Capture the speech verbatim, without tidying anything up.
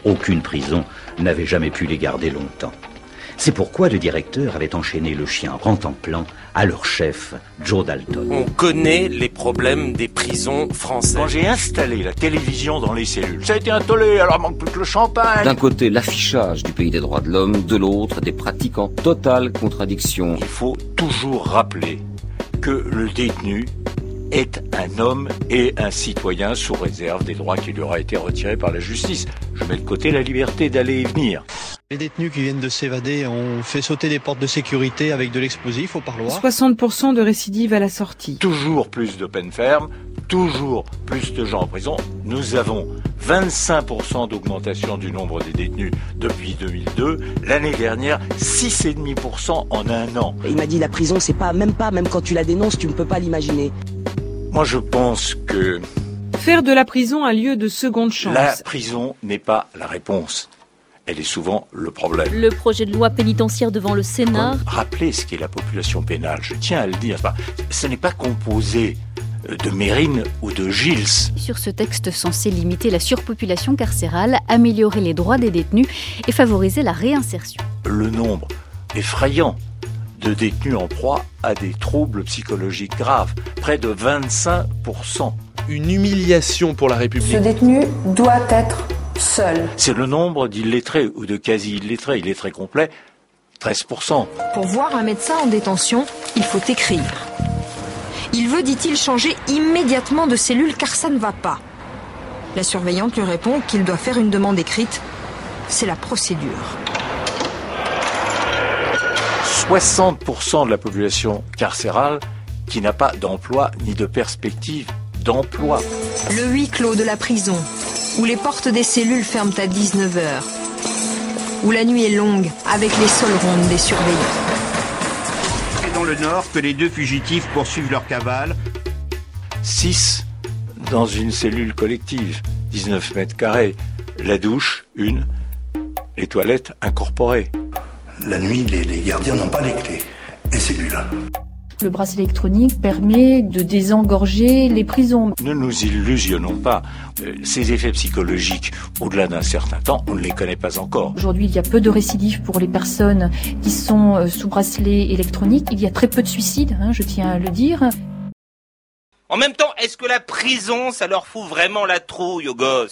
Aucune prison n'avait jamais pu les garder longtemps. C'est pourquoi le directeur avait enchaîné le chien Rantanplan à leur chef, Joe Dalton. On connaît les problèmes des prisons françaises. Quand j'ai installé la télévision dans les cellules, ça a été un tollé, alors manque plus que le champagne. D'un côté, l'affichage du pays des droits de l'homme, de l'autre, des pratiques en totale contradiction. Il faut toujours rappeler que le détenu est un homme et un citoyen sous réserve des droits qui lui aura été retirés par la justice. Je mets de côté la liberté d'aller et venir. Les détenus qui viennent de s'évader ont fait sauter des portes de sécurité avec de l'explosif au parloir. soixante pour cent de récidive à la sortie. Toujours plus de peine ferme, toujours plus de gens en prison. Nous avons vingt-cinq pour cent d'augmentation du nombre des détenus depuis deux mille deux. L'année dernière, six virgule cinq pour cent en un an. Il m'a dit la prison, c'est pas, même pas, même quand tu la dénonces, tu ne peux pas l'imaginer. Moi, je pense que... Faire de la prison un lieu de seconde chance. La prison n'est pas la réponse. Elle est souvent le problème. Le projet de loi pénitentiaire devant le Sénat. Rappelez ce qu'est la population pénale, je tiens à le dire. Ce n'est pas composé de Mérine ou de Gilles. Sur ce texte censé limiter la surpopulation carcérale, améliorer les droits des détenus et favoriser la réinsertion. Le nombre effrayant de détenus en proie à des troubles psychologiques graves, près de vingt-cinq pour cent. Une humiliation pour la République. Ce détenu doit être seul. C'est le nombre d'illettrés ou de quasi-illettrés, illettrés complets, treize pour cent. Pour voir un médecin en détention, il faut écrire. Il veut, dit-il, changer immédiatement de cellule car ça ne va pas. La surveillante lui répond qu'il doit faire une demande écrite. C'est la procédure. soixante pour cent de la population carcérale qui n'a pas d'emploi ni de perspective d'emploi. Le huis clos de la prison, où les portes des cellules ferment à dix-neuf heures, où la nuit est longue avec les soles rondes des surveillants. C'est dans le nord que les deux fugitifs poursuivent leur cavale. six dans une cellule collective, dix-neuf mètres carrés, la douche, une, les toilettes incorporées. La nuit, les, les gardiens n'ont pas les clés des cellules. Le bracelet électronique permet de désengorger les prisons. Ne nous illusionnons pas. Ces effets psychologiques, au-delà d'un certain temps, on ne les connaît pas encore. Aujourd'hui, il y a peu de récidives pour les personnes qui sont sous bracelet électronique. Il y a très peu de suicides, hein, je tiens à le dire. En même temps, est-ce que la prison, ça leur fout vraiment la trouille aux gosses ?